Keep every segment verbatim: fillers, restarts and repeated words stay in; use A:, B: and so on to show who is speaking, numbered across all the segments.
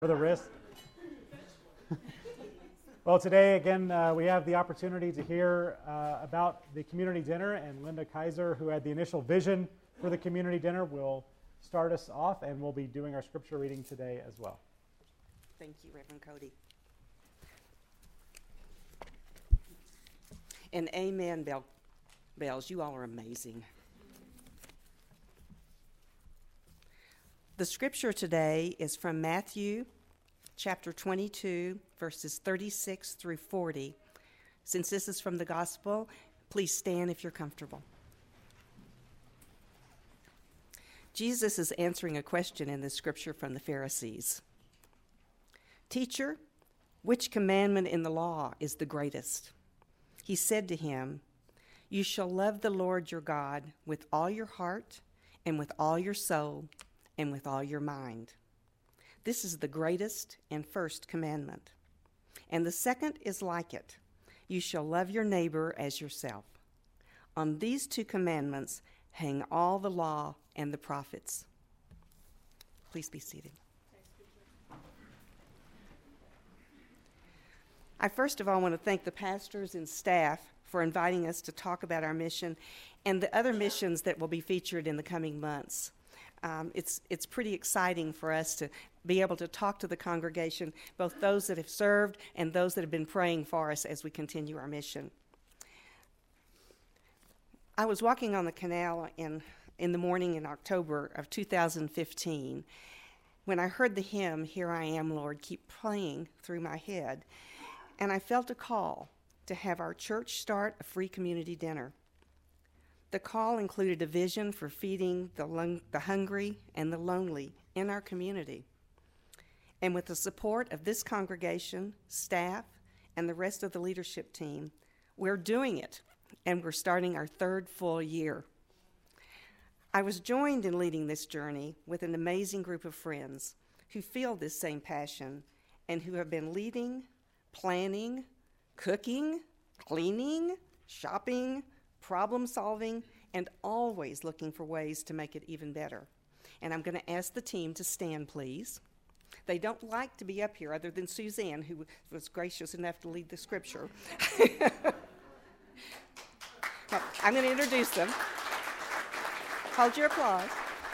A: For the wrist. Well, today, again, uh, we have the opportunity to hear uh, about the community dinner, and Linda Kaiser, who had the initial vision for the community dinner, will start us off, and we'll be doing our scripture reading today as well.
B: Thank you, Reverend Cody. And amen, bell, bells. You all are amazing. The scripture today is from Matthew chapter twenty-two, verses thirty-six through forty. Since this is from the gospel, please stand if you're comfortable. Jesus is answering a question in this scripture from the Pharisees. Teacher, which commandment in the law is the greatest? He said to him, you shall love the Lord your God with all your heart and with all your soul and with all your mind. This is the greatest and first commandment. And the second is like it. You shall love your neighbor as yourself. On these two commandments hang all the law and the prophets. Please be seated. I first of all want to thank the pastors and staff for inviting us to talk about our mission and the other missions that will be featured in the coming months. Um, it's it's pretty exciting for us to be able to talk to the congregation, both those that have served and those that have been praying for us as we continue our mission. I was walking on the canal in, in the morning in October of two thousand fifteen when I heard the hymn, Here I Am, Lord, keep playing through my head, and I felt a call to have our church start a free community dinner. The call included a vision for feeding the, lung- the hungry and the lonely in our community. And with the support of this congregation, staff, and the rest of the leadership team, we're doing it, and we're starting our third full year. I was joined in leading this journey with an amazing group of friends who feel this same passion and who have been leading, planning, cooking, cleaning, shopping, problem solving, and always looking for ways to make it even better. And I'm going to ask the team to stand, please. They don't like to be up here other than Suzanne, who was gracious enough to lead the scripture. Well, I'm going to introduce them. Hold your applause.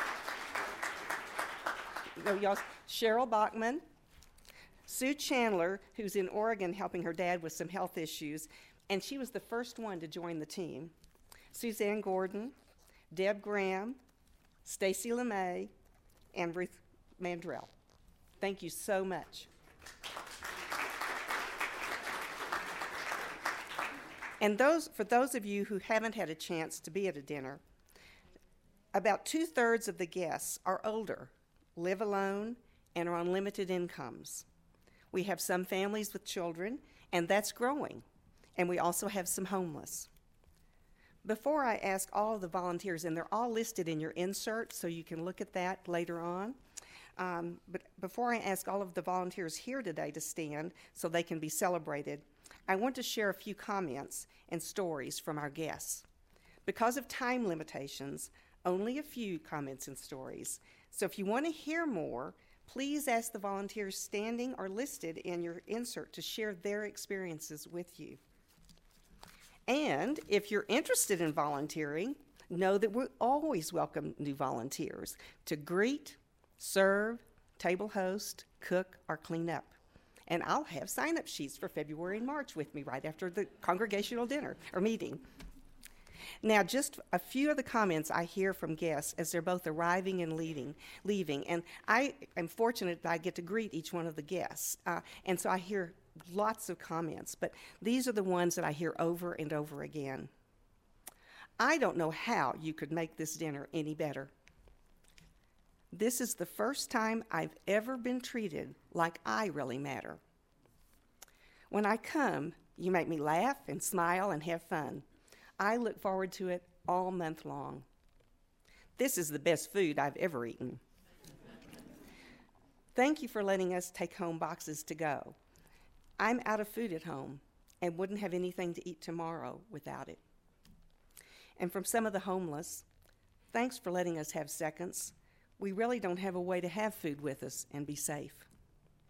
B: No, y'all, Cheryl Bachman, Sue Chandler, who's in Oregon helping her dad with some health issues, and she was the first one to join the team. Suzanne Gordon, Deb Graham, Stacy LeMay, and Ruth Mandrell. Thank you so much. And those, for those of you who haven't had a chance to be at a dinner, about two-thirds of the guests are older, live alone, and are on limited incomes. We have some families with children, and that's growing. And we also have some homeless. Before I ask all of the volunteers, and they're all listed in your insert, so you can look at that later on. Um, but before I ask all of the volunteers here today to stand so they can be celebrated, I want to share a few comments and stories from our guests. Because of time limitations, only a few comments and stories. So if you want to hear more, please ask the volunteers standing or listed in your insert to share their experiences with you. And if you're interested in volunteering, know that we always welcome new volunteers to greet, serve, table host, cook, or clean up. And I'll have sign-up sheets for February and March with me right after the congregational dinner or meeting. Now, just a few of the comments I hear from guests as they're both arriving and leaving, leaving. And I am fortunate that I get to greet each one of the guests. Uh, and so I hear lots of comments, but these are the ones that I hear over and over again. I don't know how you could make this dinner any better. This is the first time I've ever been treated like I really matter. When I come, you make me laugh and smile and have fun. I look forward to it all month long. This is the best food I've ever eaten. Thank you for letting us take home boxes to go. I'm out of food at home and wouldn't have anything to eat tomorrow without it. And from some of the homeless, thanks for letting us have seconds. We really don't have a way to have food with us and be safe.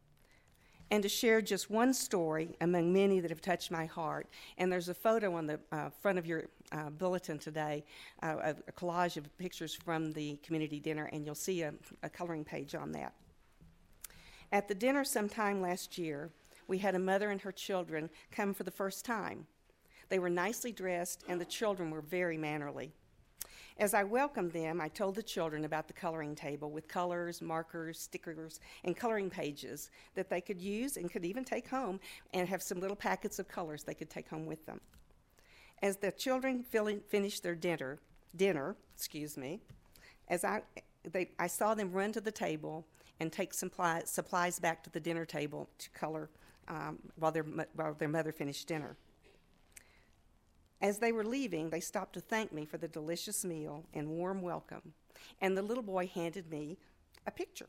B: and to share just one story among many that have touched my heart. And there's a photo on the uh, front of your uh, bulletin today, uh, a collage of pictures from the community dinner, and you'll see a, a coloring page on that. At the dinner sometime last year, we had a mother and her children come for the first time. They were nicely dressed, and the children were very mannerly. As I welcomed them, I told the children about the coloring table with colors, markers, stickers, and coloring pages that they could use and could even take home, and have some little packets of colors they could take home with them. As the children finished their dinner, dinner, excuse me, as I, they, I saw them run to the table and take supply, supplies back to the dinner table to color um, while, their, while their mother finished dinner. As they were leaving, they stopped to thank me for the delicious meal and warm welcome, and the little boy handed me a picture.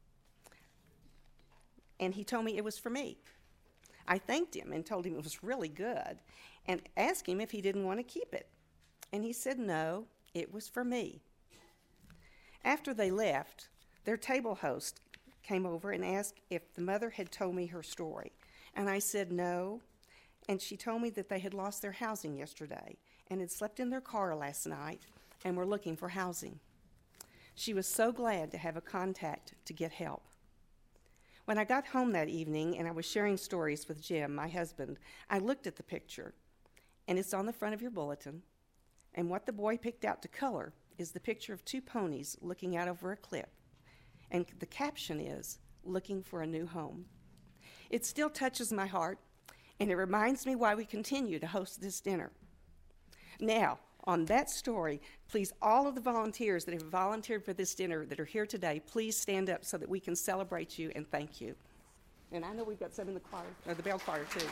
B: And he told me it was for me. I thanked him and told him it was really good, and asked him if he didn't want to keep it. And he said no, it was for me. After they left, their table host came over and asked if the mother had told me her story. And I said no. And she told me that they had lost their housing yesterday and had slept in their car last night and were looking for housing. She was so glad to have a contact to get help. When I got home that evening and I was sharing stories with Jim, my husband, I looked at the picture, and it's on the front of your bulletin. And what the boy picked out to color is the picture of two ponies looking out over a cliff. And the caption is, "Looking for a new home." It still touches my heart, and it reminds me why we continue to host this dinner. Now, on that story, please, all of the volunteers that have volunteered for this dinner that are here today, please stand up so that we can celebrate you and thank you. And I know we've got some in the choir, or the bell choir too.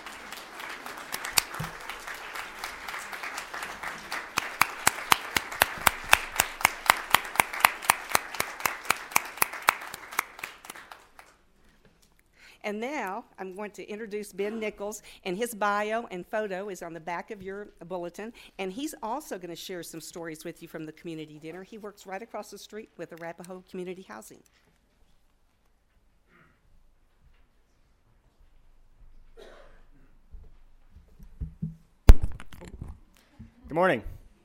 B: And now I'm going to introduce Ben Nichols, and his bio and photo is on the back of your bulletin, and he's also going to share some stories with you from the community dinner. He works right across the street with Arapahoe Community Housing.
C: Good morning.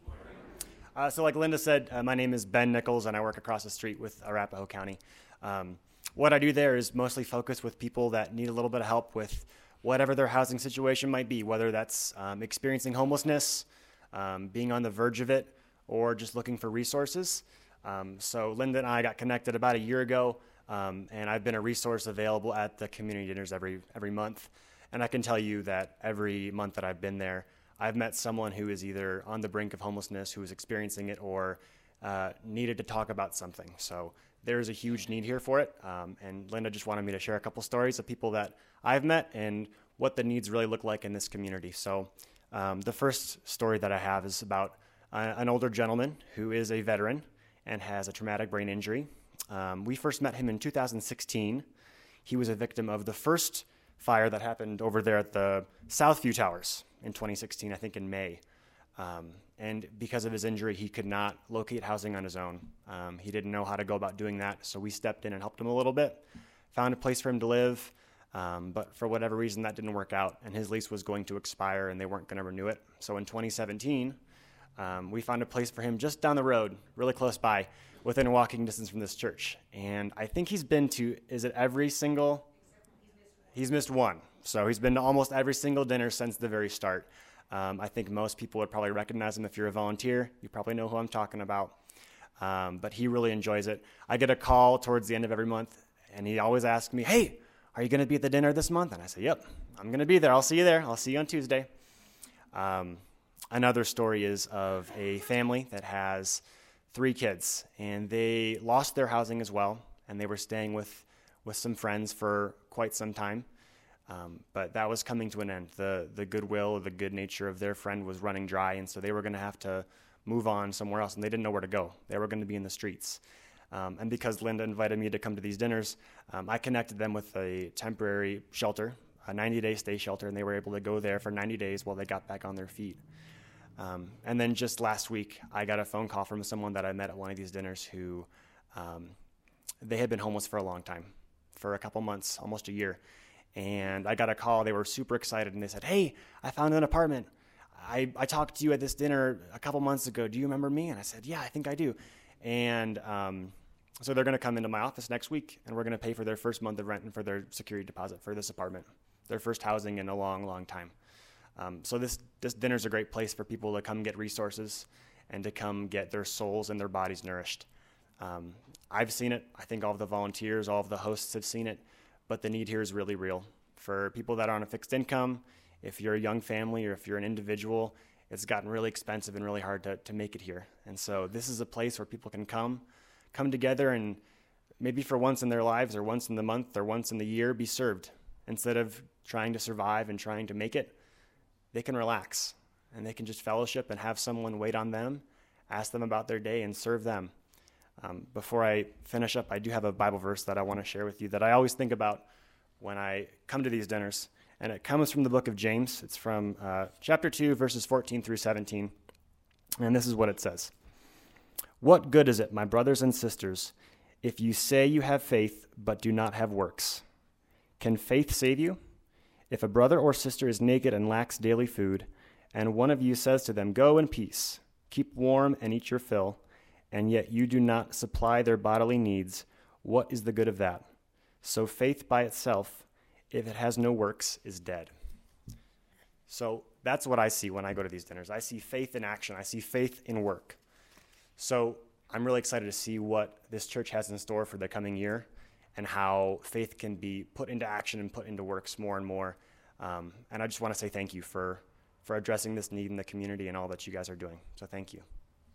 C: Uh, so like Linda said, uh, my name is Ben Nichols, and I work across the street with Arapahoe County. Um, What I do there is mostly focus with people that need a little bit of help with whatever their housing situation might be, whether that's um, experiencing homelessness, um, being on the verge of it, or just looking for resources. Um, so Linda and I got connected about a year ago, um, and I've been a resource available at the community dinners every every month. And I can tell you that every month that I've been there, I've met someone who is either on the brink of homelessness, who is experiencing it, or uh, needed to talk about something. So there is a huge need here for it, um, and Linda just wanted me to share a couple stories of people that I've met and what the needs really look like in this community. So um, the first story that I have is about uh, an older gentleman who is a veteran and has a traumatic brain injury. Um, we first met him in two thousand sixteen. He was a victim of the first fire that happened over there at the Southview Towers in twenty sixteen, I think in May. Um, and because of his injury, he could not locate housing on his own. Um, he didn't know how to go about doing that, so we stepped in and helped him a little bit, found a place for him to live, um, but for whatever reason, that didn't work out, and his lease was going to expire, and they weren't going to renew it. So in twenty seventeen, um, we found a place for him just down the road, really close by, within walking distance from this church. And I think he's been to, is it every single? He's missed one. So he's been to almost every single dinner since the very start. Um, I think most people would probably recognize him if you're a volunteer. You probably know who I'm talking about. Um, but he really enjoys it. I get a call towards the end of every month, and he always asks me, "Hey, are you going to be at the dinner this month?" And I say, "Yep, I'm going to be there. I'll see you there. I'll see you on Tuesday." Um, another story is of a family that has three kids, and they lost their housing as well, and they were staying with, with some friends for quite some time. Um, but that was coming to an end. The the goodwill, the good nature of their friend was running dry, and so they were going to have to move on somewhere else, and they didn't know where to go. They were going to be in the streets. Um, and because Linda invited me to come to these dinners, um, I connected them with a temporary shelter, a ninety-day stay shelter, and they were able to go there for ninety days while they got back on their feet. Um, and then just last week, I got a phone call from someone that I met at one of these dinners who um, they had been homeless for a long time, for a couple months, almost a year. And I got a call. They were super excited, and they said, hey, I found an apartment. I, I talked to you at this dinner a couple months ago. Do you remember me? And I said, yeah, I think I do. And um, so they're going to come into my office next week, and we're going to pay for their first month of rent and for their security deposit for this apartment, their first housing in a long, long time. Um, so this, this dinner is a great place for people to come get resources and to come get their souls and their bodies nourished. Um, I've seen it. I think all of the volunteers, all of the hosts have seen it. But the need here is really real. For people that are on a fixed income, if you're a young family or if you're an individual, it's gotten really expensive and really hard to, to make it here. And so this is a place where people can come, come together and maybe for once in their lives or once in the month or once in the year be served. Instead of trying to survive and trying to make it, they can relax and they can just fellowship and have someone wait on them, ask them about their day and serve them. Um, before I finish up, I do have a Bible verse that I want to share with you that I always think about when I come to these dinners, and it comes from the book of James. It's from uh, chapter two, verses fourteen through seventeen, and this is what it says. What good is it, my brothers and sisters, if you say you have faith but do not have works? Can faith save you? If a brother or sister is naked and lacks daily food, and one of you says to them, go in peace, keep warm and eat your fill, and yet you do not supply their bodily needs, what is the good of that? So faith by itself, if it has no works, is dead. So that's what I see when I go to these dinners. I see faith in action. I see faith in work. So I'm really excited to see what this church has in store for the coming year and how faith can be put into action and put into works more and more. Um, and I just want to say thank you for, for addressing this need in the community and all that you guys are doing. So thank you.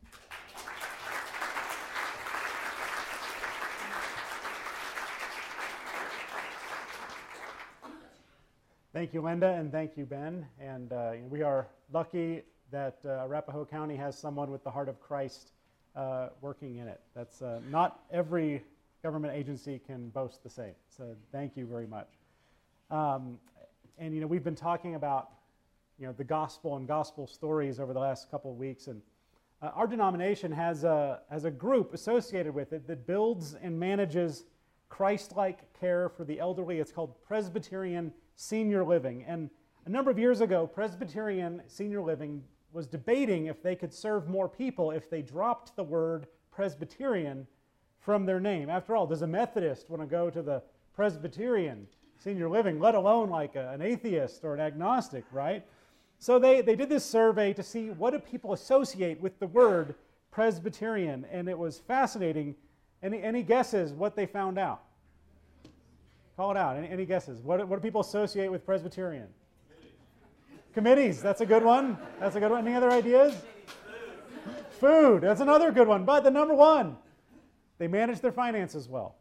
A: Thank you, Linda, and thank you, Ben. And uh, we are lucky that uh, Arapahoe County has someone with the heart of Christ uh, working in it. That's uh, not every government agency can boast the same. So thank you very much. Um, and you know, we've been talking about you know the gospel and gospel stories over the last couple of weeks, and uh, our denomination has a has a group associated with it that builds and manages Christ-like care for the elderly. It's called Presbyterian Senior Living. And a number of years ago, Presbyterian Senior Living was debating if they could serve more people if they dropped the word Presbyterian from their name. After all, does a Methodist want to go to the Presbyterian Senior Living, let alone like a, an atheist or an agnostic, right? So they, they did this survey to see what do people associate with the word Presbyterian, and it was fascinating. Any, any guesses what they found out? Call it out. Any, any guesses? What, what do people associate with Presbyterian? Committees. Committees. That's a good one. That's a good one. Any other ideas? Food. Food. That's another good one. But the number one, they manage their finances well.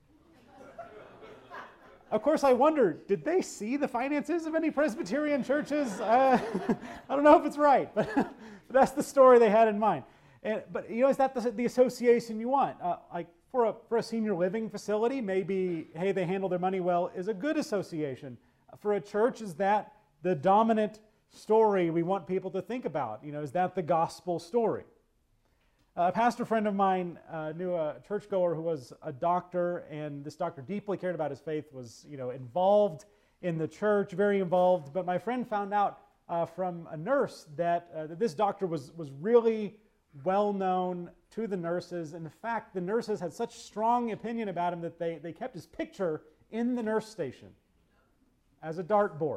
A: Of course, I wonder, did they see the finances of any Presbyterian churches? Uh, I don't know if it's right, but, but that's the story they had in mind. And, but you know, is that the, the association you want? Uh, like for a for a senior living facility, maybe hey, they handle their money well is a good association. For a church, is that the dominant story we want people to think about? You know, is that the gospel story? A pastor friend of mine uh, knew a churchgoer who was a doctor, and this doctor deeply cared about his faith, was you know involved in the church, very involved. But my friend found out uh, from a nurse that, uh, that this doctor was was really well known to the nurses. In fact, the nurses had such strong opinion about him that they, they kept his picture in the nurse station as a dartboard.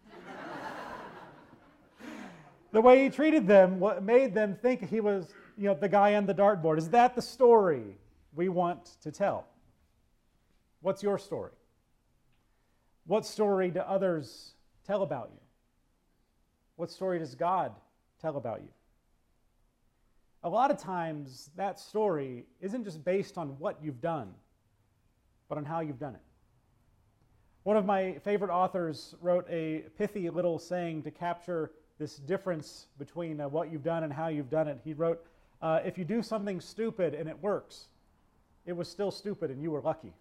A: The way he treated them what made them think he was you know, the guy on the dartboard. Is that the story we want to tell? What's your story? What story do others tell about you? What story does God tell about you? A lot of times, that story isn't just based on what you've done, but on how you've done it. One of my favorite authors wrote a pithy little saying to capture this difference between uh, what you've done and how you've done it. He wrote, uh, if you do something stupid and it works, it was still stupid and you were lucky.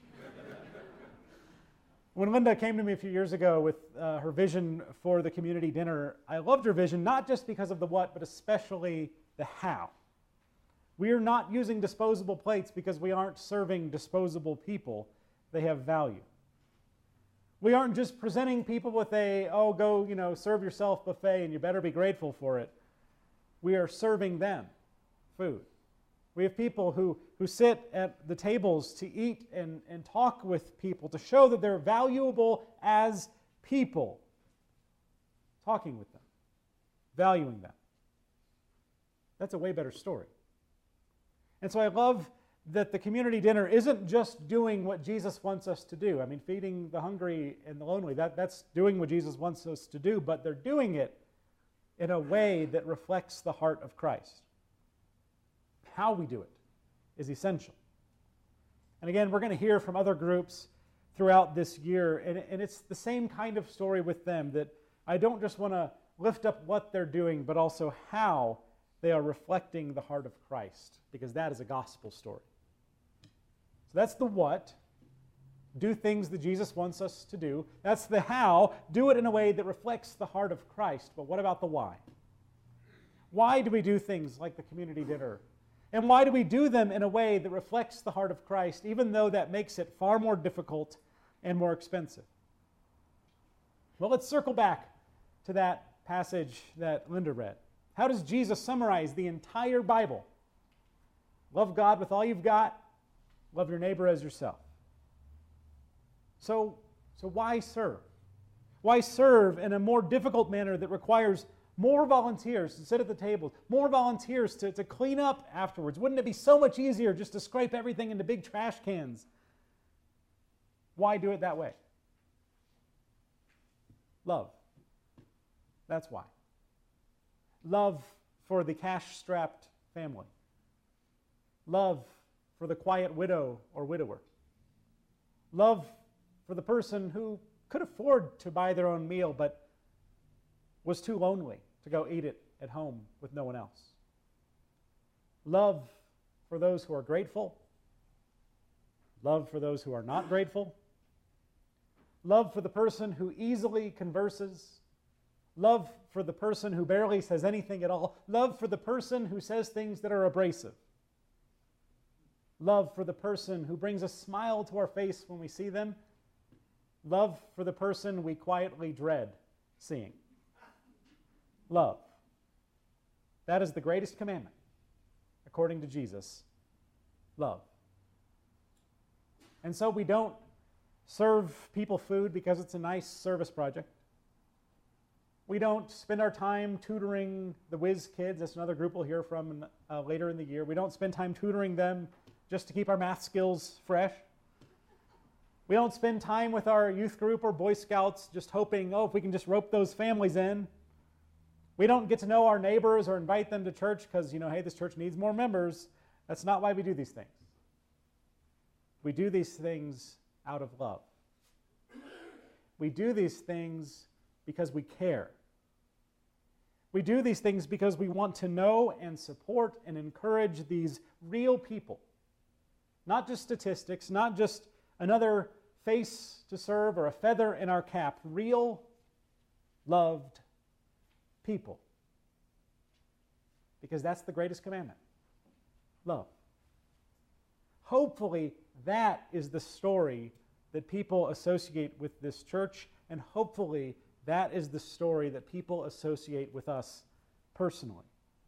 A: When Linda came to me a few years ago with uh, her vision for the community dinner, I loved her vision, not just because of the what, but especially the how. We are not using disposable plates because we aren't serving disposable people. They have value. We aren't just presenting people with a, oh, go, you know, serve yourself buffet and you better be grateful for it. We are serving them food. We have people who, who sit at the tables to eat and, and talk with people to show that they're valuable as people. Talking with them, valuing them. That's a way better story. And so I love that the community dinner isn't just doing what Jesus wants us to do. I mean, feeding the hungry and the lonely, that, that's doing what Jesus wants us to do, but they're doing it in a way that reflects the heart of Christ. How we do it is essential. And again, we're going to hear from other groups throughout this year, and, and it's the same kind of story with them, that I don't just want to lift up what they're doing, but also how they are reflecting the heart of Christ, because that is a gospel story. So that's the what. Do things that Jesus wants us to do. That's the how. Do it in a way that reflects the heart of Christ. But what about the why? Why do we do things like the community dinner? And why do we do them in a way that reflects the heart of Christ, even though that makes it far more difficult and more expensive? Well, let's circle back to that passage that Linda read. How does Jesus summarize the entire Bible? Love God with all you've got. Love your neighbor as yourself. So, so why serve? Why serve in a more difficult manner that requires more volunteers to sit at the tables, more volunteers to, to clean up afterwards? Wouldn't it be so much easier just to scrape everything into big trash cans? Why do it that way? Love. That's why. Love for the cash-strapped family. Love for the quiet widow or widower. Love for the person who could afford to buy their own meal but was too lonely to go eat it at home with no one else. Love for those who are grateful. Love for those who are not grateful. Love for the person who easily converses. Love for the person who barely says anything at all. Love for the person who says things that are abrasive. Love for the person who brings a smile to our face when we see them. Love for the person we quietly dread seeing. Love. That is the greatest commandment, according to Jesus. Love. And so we don't serve people food because it's a nice service project. We don't spend our time tutoring the Whiz Kids. That's another group we'll hear from uh, later in the year. We don't spend time tutoring them just to keep our math skills fresh. We don't spend time with our youth group or Boy Scouts just hoping, oh, if we can just rope those families in. We don't get to know our neighbors or invite them to church because, you know, hey, this church needs more members. That's not why we do these things. We do these things out of love. We do these things because we care. We do these things because we want to know and support and encourage these real people. Not just statistics, not just another face to serve or a feather in our cap. Real, loved people. Because that's the greatest commandment. Love. Hopefully, that is the story that people associate with this church, and hopefully that is the story that people associate with us personally.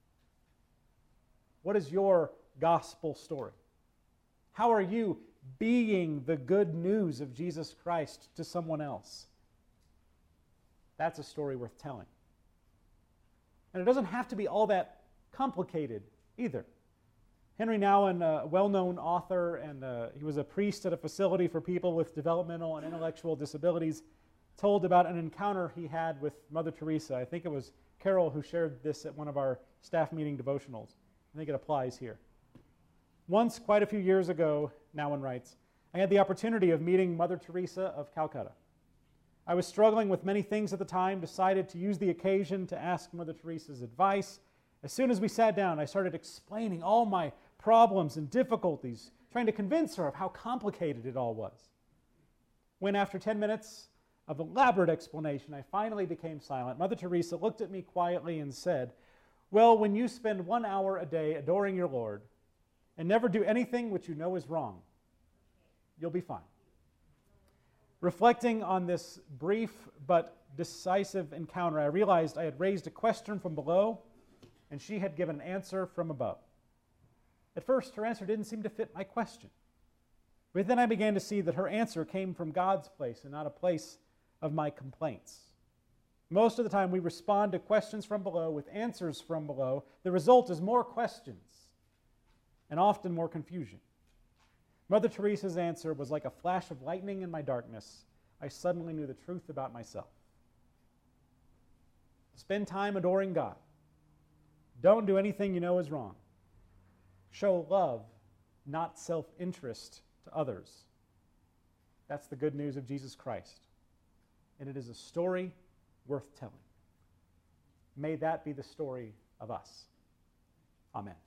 A: What is your gospel story? How are you being the good news of Jesus Christ to someone else? That's a story worth telling. And it doesn't have to be all that complicated either. Henry Nouwen, a well-known author, and uh, he was a priest at a facility for people with developmental and intellectual disabilities, told about an encounter he had with Mother Teresa. I think it was Carol who shared this at one of our staff meeting devotionals. I think it applies here. Once, quite a few years ago, Nouwen writes, I had the opportunity of meeting Mother Teresa of Calcutta. I was struggling with many things at the time, decided to use the occasion to ask Mother Teresa's advice. As soon as we sat down, I started explaining all my problems and difficulties, trying to convince her of how complicated it all was. When, after ten minutes of elaborate explanation, I finally became silent, Mother Teresa looked at me quietly and said, well, when you spend one hour a day adoring your Lord and never do anything which you know is wrong, you'll be fine. Reflecting on this brief but decisive encounter, I realized I had raised a question from below, and she had given an answer from above. At first, her answer didn't seem to fit my question. But then I began to see that her answer came from God's place and not a place of my complaints. Most of the time, we respond to questions from below with answers from below. The result is more questions and often more confusion. Mother Teresa's answer was like a flash of lightning in my darkness. I suddenly knew the truth about myself. Spend time adoring God. Don't do anything you know is wrong. Show love, not self-interest, to others. That's the good news of Jesus Christ. And it is a story worth telling. May that be the story of us. Amen.